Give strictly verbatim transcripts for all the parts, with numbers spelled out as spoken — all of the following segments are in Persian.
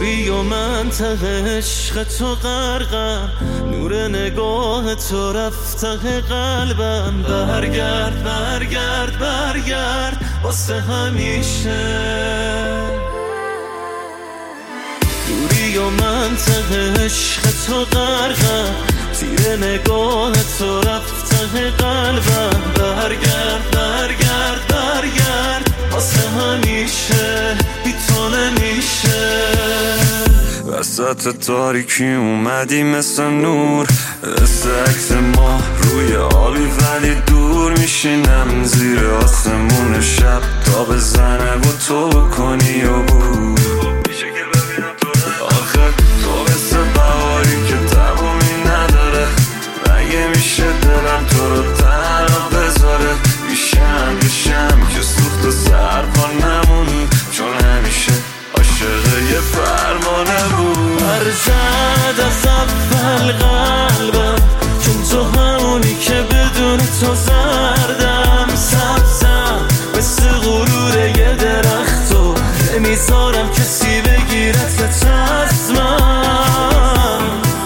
دوری و منطق عشق تو غرقم، نور نگاه تو رفته قلبم. برگرد برگرد برگرد واسه همیشه. دوری و منطق عشق تو غرقم، تیر نگاه تو رفته قلبم. برگرد برگرد برگرد واسه همیشه، بی تو نمیشه. وسط تاریکی اومدی مثل نور، مثل عکس ما روی آبی ولی دور. میشینم زیر آسمون شب تا بزنه و تو بکنی و بود. آخه تو مثل بهاری که تمومی نداره، مگه میشه دلم تو رو تنها بذاره؟ میشم بشم که سوخت و سرپا نمونی، چون همیشه عاشق یه فرمانه بود. برزد از اول قلبم، چون تو همونی که بدون تو زردم. سبزم مثل غرور یه درخت و نمیذارم کسی بگیرت از من.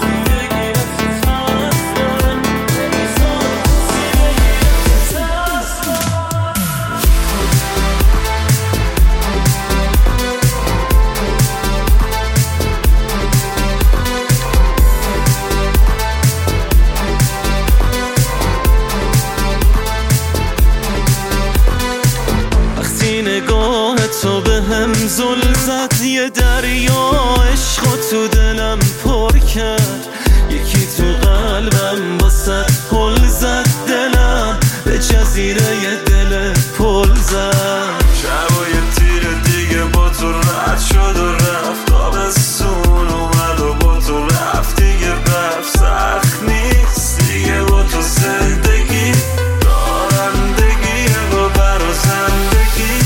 نگاه تو به هم زل زد، یه دریا عشق تو دلم پر کرد. یکی تو قلبم واسه پل زد، دلم به جزیره یه دل پل زد. شب و یه تیر دیگه با تو رد شد و رفت، آبستون اومد و با تو رفت دیگه. برف سخت نیست دیگه با تو زندگی، دارندگیه با برا زندگی.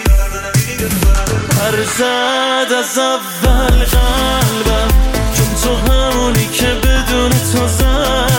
برزد از اول قلبم، چون تو همونی که بدون تو زد.